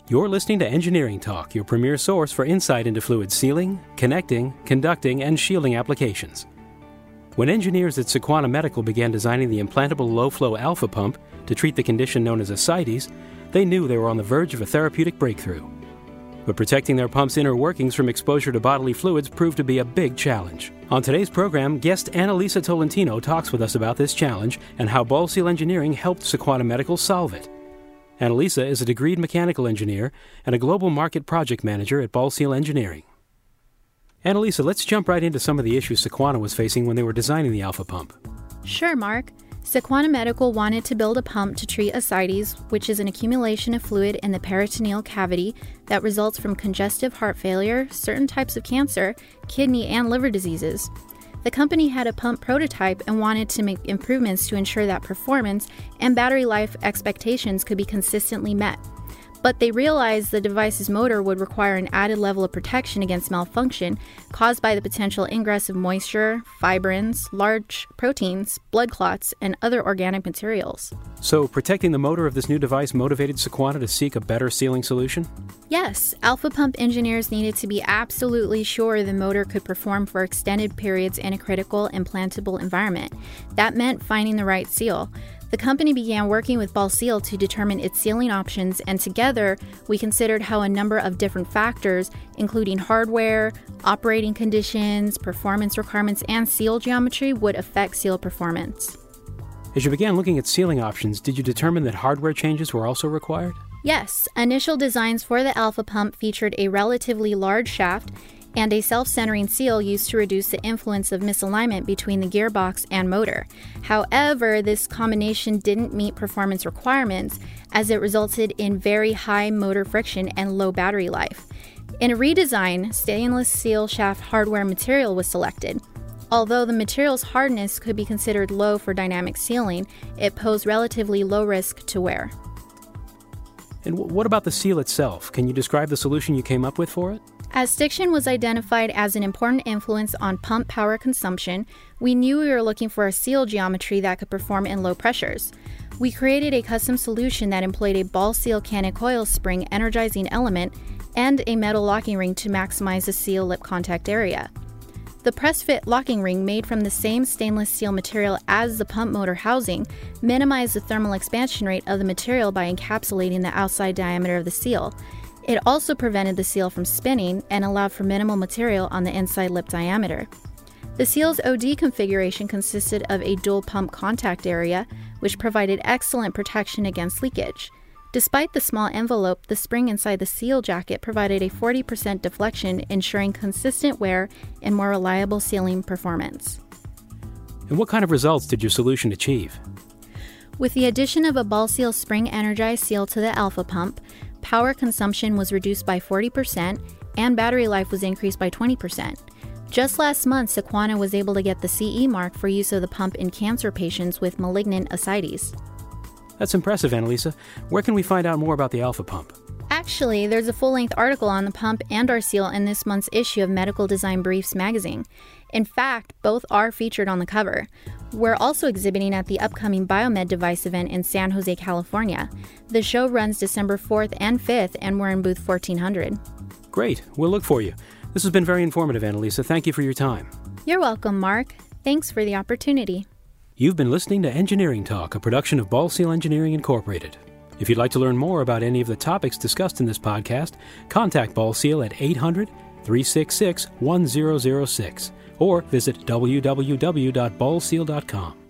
You're listening to Engineering Talk, your premier source for insight into fluid sealing, connecting, conducting, and shielding applications. When engineers at Sequana Medical began designing the implantable low-flow alpha pump to treat the condition known as ascites, they knew they were on the verge of a therapeutic breakthrough. But protecting their pump's inner workings from exposure to bodily fluids proved to be a big challenge. On today's program, guest Annalisa Tolentino talks with us about this challenge and how Ball Seal Engineering helped Sequana Medical solve it. Annalisa is a degreed mechanical engineer and a global market project manager at Ball Seal Engineering. Annalisa, let's jump right into some of the issues Sequana was facing when they were designing the alpha pump. Sure, Mark. Sequana Medical wanted to build a pump to treat ascites, which is an accumulation of fluid in the peritoneal cavity that results from congestive heart failure, certain types of cancer, kidney and liver diseases. The company had a pump prototype and wanted to make improvements to ensure that performance and battery life expectations could be consistently met. But they realized the device's motor would require an added level of protection against malfunction caused by the potential ingress of moisture, fibrins, large proteins, blood clots, and other organic materials. So, protecting the motor of this new device motivated Sequana to seek a better sealing solution? Yes, alpha pump engineers needed to be absolutely sure the motor could perform for extended periods in a critical implantable environment. That meant finding the right seal. The company began working with Ball Seal to determine its sealing options, and together we considered how a number of different factors, including hardware, operating conditions, performance requirements, and seal geometry, would affect seal performance. As you began looking at sealing options, did you determine that hardware changes were also required? Yes, initial designs for the alpha pump featured a relatively large shaft and a self-centering seal used to reduce the influence of misalignment between the gearbox and motor. However, this combination didn't meet performance requirements as it resulted in very high motor friction and low battery life. In a redesign, stainless steel shaft hardware material was selected. Although the material's hardness could be considered low for dynamic sealing, it posed relatively low risk to wear. And what about the seal itself? Can you describe the solution you came up with for it? As stiction was identified as an important influence on pump power consumption, we knew we were looking for a seal geometry that could perform in low pressures. We created a custom solution that employed a Ball Seal Canic coil spring energizing element and a metal locking ring to maximize the seal lip contact area. The press-fit locking ring, made from the same stainless steel material as the pump motor housing, minimized the thermal expansion rate of the material by encapsulating the outside diameter of the seal. It also prevented the seal from spinning and allowed for minimal material on the inside lip diameter. The seal's OD configuration consisted of a dual pump contact area, which provided excellent protection against leakage. Despite the small envelope, the spring inside the seal jacket provided a 40% deflection, ensuring consistent wear and more reliable sealing performance. And what kind of results did your solution achieve? With the addition of a Ball Seal spring energized seal to the alpha pump, power consumption was reduced by 40% and battery life was increased by 20%. Just last month, Sequana was able to get the CE mark for use of the pump in cancer patients with malignant ascites. That's impressive, Annalisa. Where can we find out more about the alpha pump? Actually, there's a full-length article on the pump and our seal in this month's issue of Medical Design Briefs magazine. In fact, both are featured on the cover. We're also exhibiting at the upcoming Biomed Device event in San Jose, California. The show runs December 4th and 5th, and we're in booth 1400. Great. We'll look for you. This has been very informative, Annalisa. Thank you for your time. You're welcome, Mark. Thanks for the opportunity. You've been listening to Engineering Talk, a production of Ball Seal Engineering Incorporated. If you'd like to learn more about any of the topics discussed in this podcast, contact Ball Seal at 800-366-1006 or visit www.ballseal.com.